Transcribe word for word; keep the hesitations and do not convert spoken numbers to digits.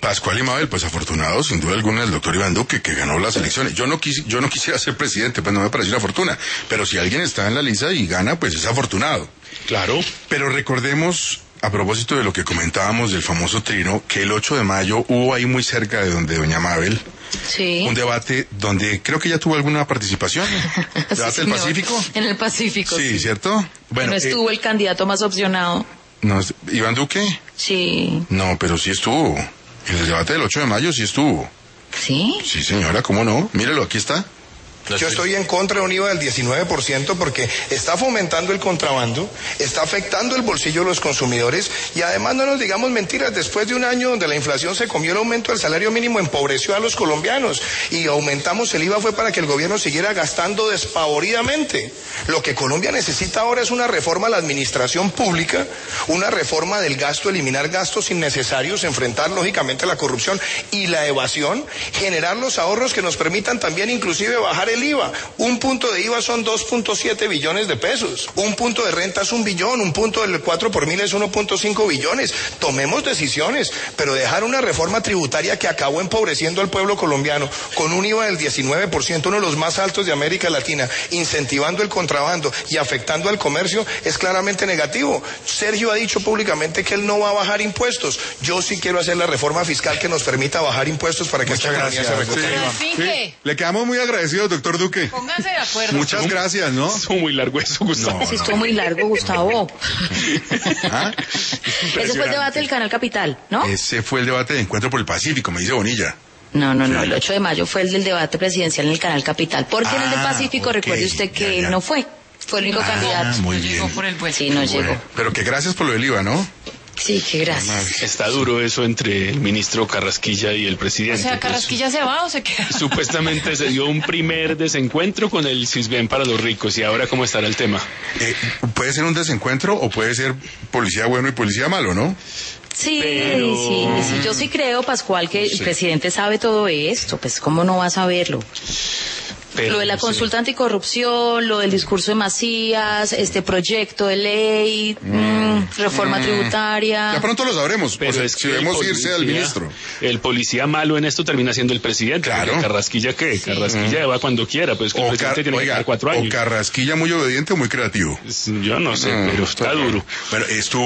Pascual y Mabel, pues afortunado sin duda alguna el doctor Iván Duque, que ganó las elecciones. Yo no quis, yo no quisiera ser presidente, pues no me pareció una fortuna, pero si alguien está en la lista y gana, pues es afortunado. Claro. Pero recordemos, a propósito de lo que comentábamos del famoso trino, que el ocho de mayo hubo ahí muy cerca de donde doña Mabel, sí, un debate donde creo que ya tuvo alguna participación. ¿Debate sí, del señor. Pacífico? En el Pacífico, Sí, sí. ¿cierto? Bueno, no estuvo eh, el candidato más opcionado. No, ¿Iván Duque? Sí. No, pero sí estuvo. En el debate del ocho de mayo sí estuvo. ¿Sí? Sí, señora, ¿cómo no? Mírelo, aquí está. Yo estoy en contra de un I V A del diecinueve por ciento porque está fomentando el contrabando, está afectando el bolsillo de los consumidores y además no nos digamos mentiras, después de un año donde la inflación se comió el aumento del salario mínimo, empobreció a los colombianos y aumentamos el I V A fue para que el gobierno siguiera gastando despavoridamente. Lo que Colombia necesita ahora es una reforma a la administración pública, una reforma del gasto, eliminar gastos innecesarios, enfrentar lógicamente la corrupción y la evasión, generar los ahorros que nos permitan también inclusive bajar el I V A. Un punto de I V A son dos punto siete billones de pesos. Un punto de renta es un billón. Un punto del cuatro por mil es uno punto cinco billones. Tomemos decisiones, pero dejar una reforma tributaria que acabó empobreciendo al pueblo colombiano con un I V A del diecinueve por ciento, uno de los más altos de América Latina, incentivando el contrabando y afectando al comercio, es claramente negativo. Sergio ha dicho públicamente que él no va a bajar impuestos. Yo sí quiero hacer la reforma fiscal que nos permita bajar impuestos para que Muchas esta economía se recupere. Sí, sí. Le quedamos muy agradecidos, doctor Duque. Pónganse de acuerdo. Muchas gracias, ¿no? Estuvo muy largo eso, Gustavo. No, sí, estuvo muy largo, Gustavo. ¿Ah? Ese fue el debate del Canal Capital, ¿no? Ese fue el debate de Encuentro por el Pacífico, me dice Bonilla. No, no, no, el ocho de mayo fue el del debate presidencial en el Canal Capital. Porque ah, en el del Pacífico, okay, recuerde usted que él no fue. Fue el único ah, candidato. Muy bien. Por el sí, no bueno, llegó. Pero que gracias por lo del I V A, ¿no? Sí, qué gracias. Está duro eso entre el ministro Carrasquilla y el presidente. O sea, ¿Carrasquilla pues, se va o se queda? Supuestamente se dio un primer desencuentro con el Sisbén para los ricos. ¿Y ahora cómo estará el tema? Eh, puede ser un desencuentro o puede ser policía bueno y policía malo, ¿no? Sí, Pero... sí, sí, yo sí creo, Pascual, que sí. El presidente sabe todo esto. Pues, ¿cómo no va a saberlo? Pero, lo de la consulta sí. anticorrupción, lo del discurso de Macías, este proyecto de ley, mm, mmm, reforma mm. tributaria. Ya pronto lo sabremos, pero pues, es si debemos policía, irse al ministro. El policía malo en esto termina siendo el presidente. Claro. Carrasquilla, ¿qué? Sí. Carrasquilla mm. va cuando quiera, pues que el presidente car- tiene oiga, que estar cuatro años. O Carrasquilla muy obediente o muy creativo. Yo no sé, mm, pero está duro. Pero estuvo